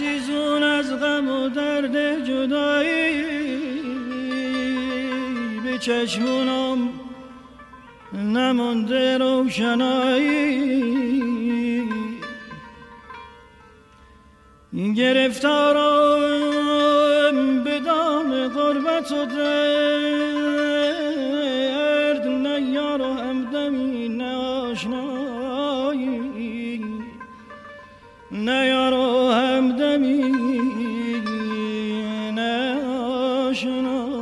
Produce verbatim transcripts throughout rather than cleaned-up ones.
عزیزون از غم و درد جدایی به چشمونم نمونده روشنایی، گرفتارم به دام غربت و درد، نه یار و همدمی نه آشنایی، نه یار و همدمی نه آشنایی.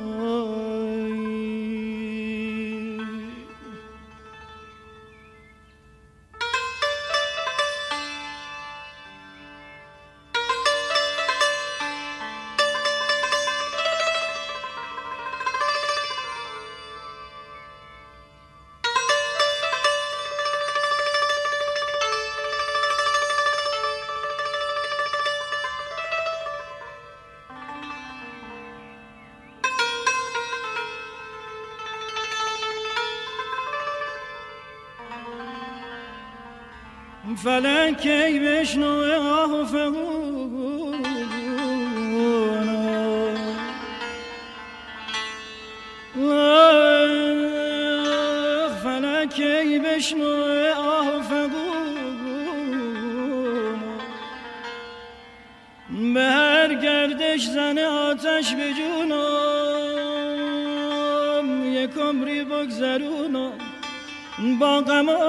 فلک ای بشنو آه فغون، فلک ای بشنو آه فغون، به هر گردش زن آتش به جونم، یک عمری بگذرونم با غم و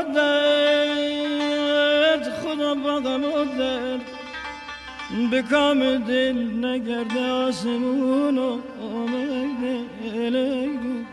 درد، خدا با غم و درد به کام دل نگرده آسمون و آمده الیگو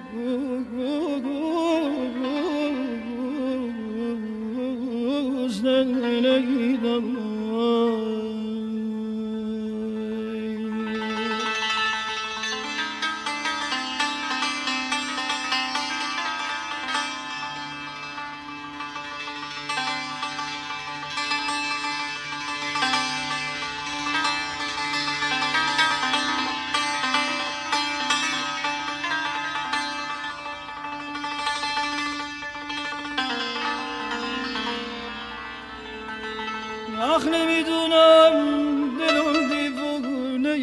آخ نمیدونم دلم دیوونه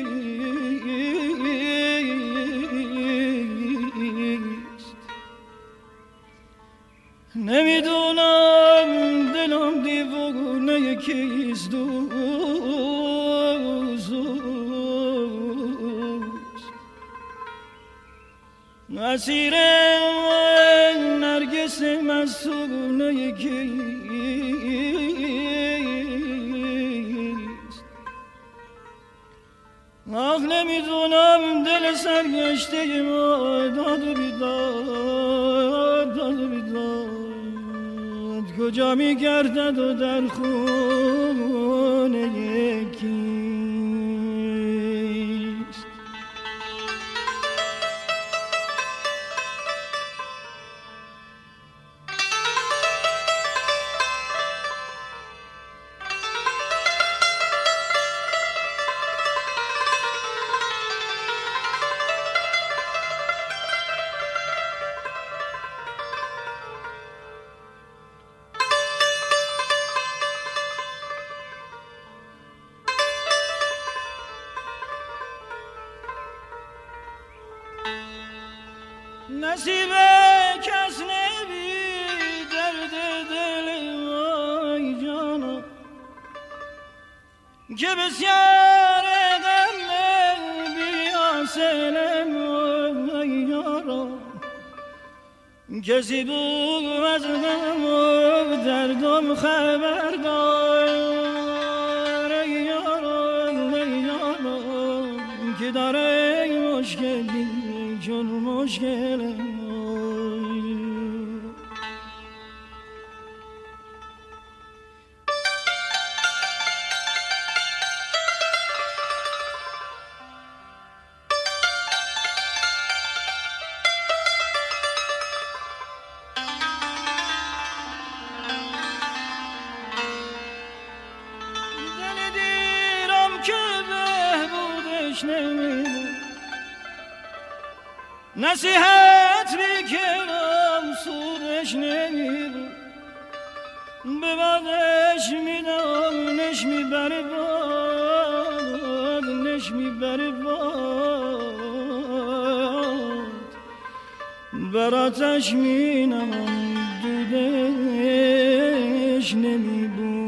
کیست، نمیدونم دلم دیوونه کیست، دوست اسیر نرگس مستونه کیست، آخ نمیدونم دل سرگشته ما داد و بیداد، داد و بیداد کجا میگردد و در خونه یکی. نصیب کس نبی درد دل وای جانا، که بسیار غم بی حاصلم وای یارا، کسی بود از غم و دردم خبردار ای یارا، ای یارا که داره مشکلی چون مشکل دل دیرم که بهبودش نمیدون، نصیحت میکنم سودش نمیبود، به بعدش میدم نش میبره با میبره باد بر آتش مینم دودش نمیبود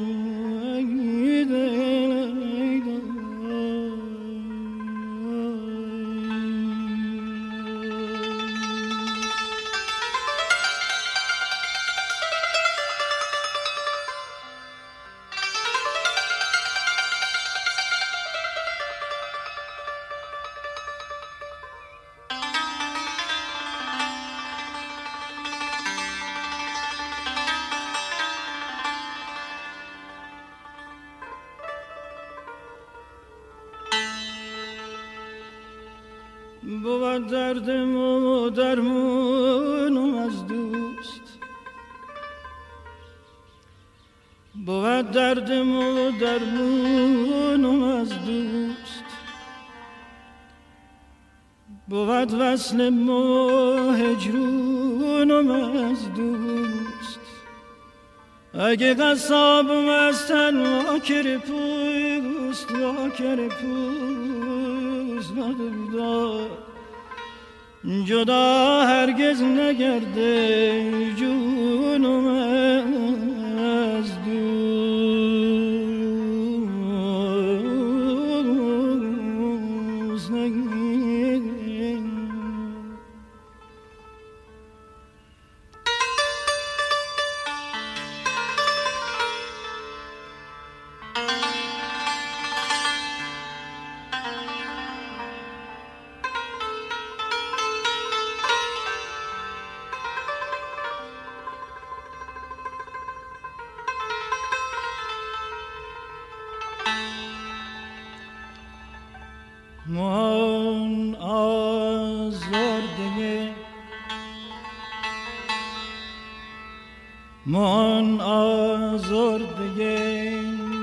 بود دردم و درمونم از دوست بود دردم و درمونم از دوست بود وصلم و هجرونم از دوست اگه قصابم از تن واکر پوست واکر پوست ندیدار جدا هرگز نگرده جونم از دوست نگرده من آزرده من آزرده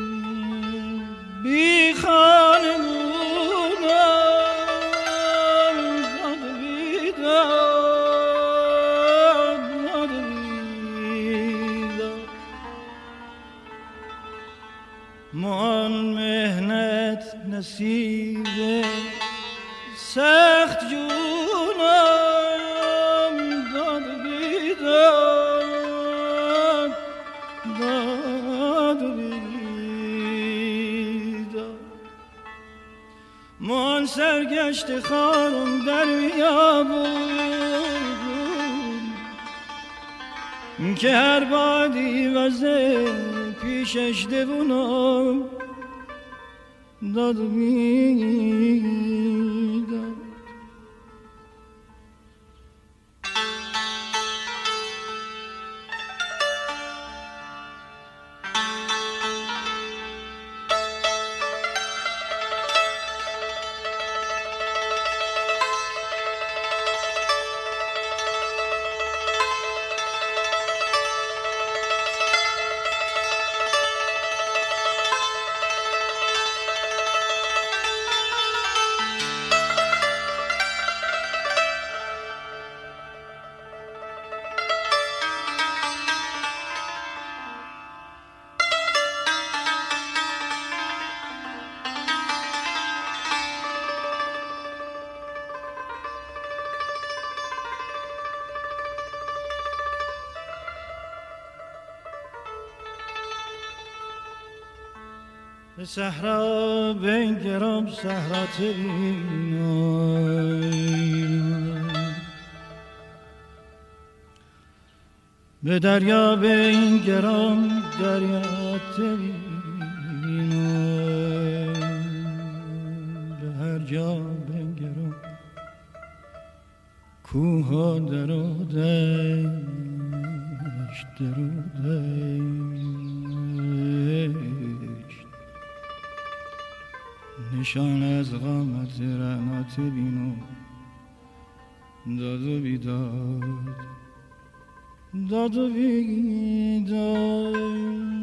بی خانه بودم داد بیداد داد بیداد من مهنت نصیبه سخت جونم داد بیداد داد بیداد من سرگشت خارم در بیابون که هر بادی وزه پیشش دوونم داد بیداد به صحرا بنگرم صحرا تبینم به دریا بنگرم دریا تبینم به هر جا بنگرم کوه ها در و دشت در و دشت نشان از قامت رعنات بینو داد و بیداد داد و بیداد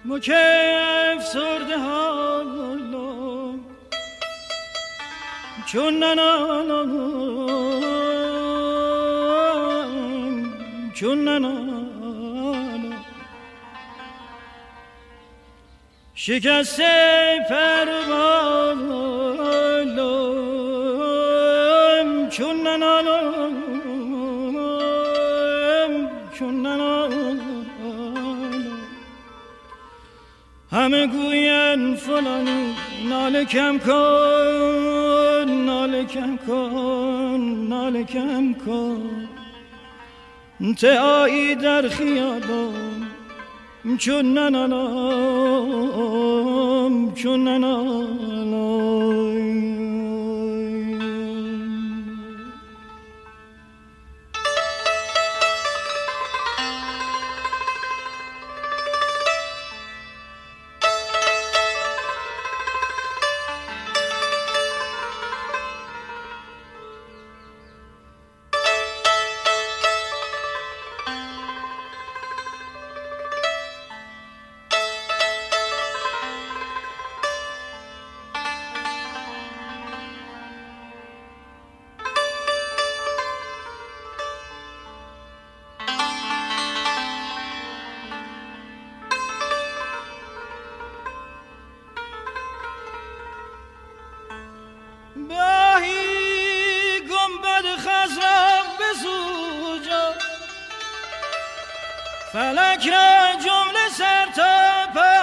مکیف سرده حالا چون ننالم چون ننالم شکسته پروالم چون ننالم چون ننالم همه گوین فلانی ناله کم کن ناله کم کن ناله کم کن تعایی در خیابان چون ننالم چون ننالم فلک را جمله سر تا پا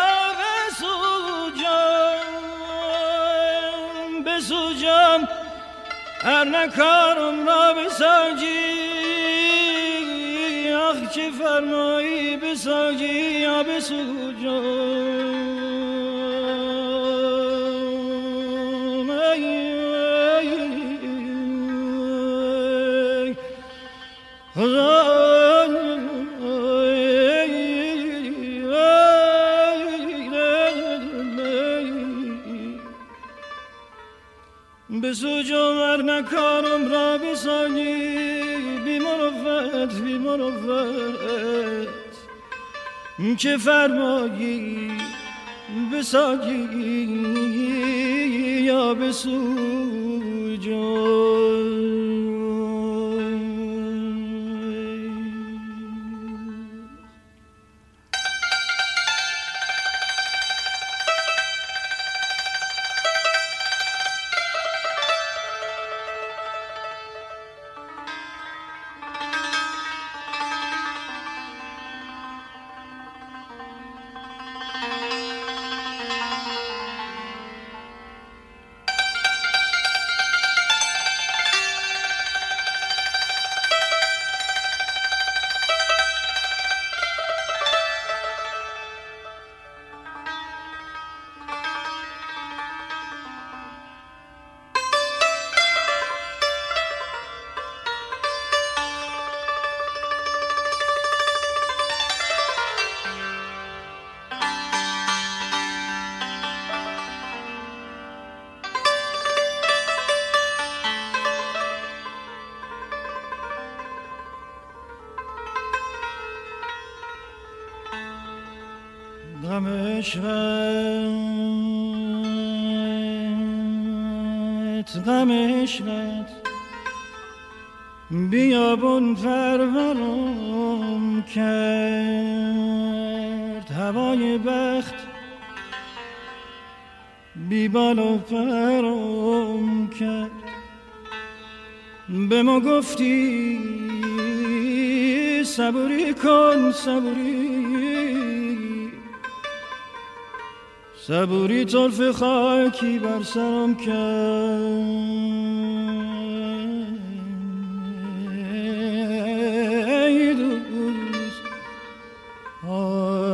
بسوجم بسوجم هر نکارم را بساجی آخ چه فرمایی بساجی یا بسوجم خدا بسوجم هر نکارم را بساجی بی مروت بی مروت چه فرمایی بساجی یا بسوجم غم عشقت غم عشقت بیابون پرورم کرد هوای بخت بی بال و پرم کرد به ما گفتی صبوری کن صبوری صبوری طرف خاکی بر سرم کرد ای دوست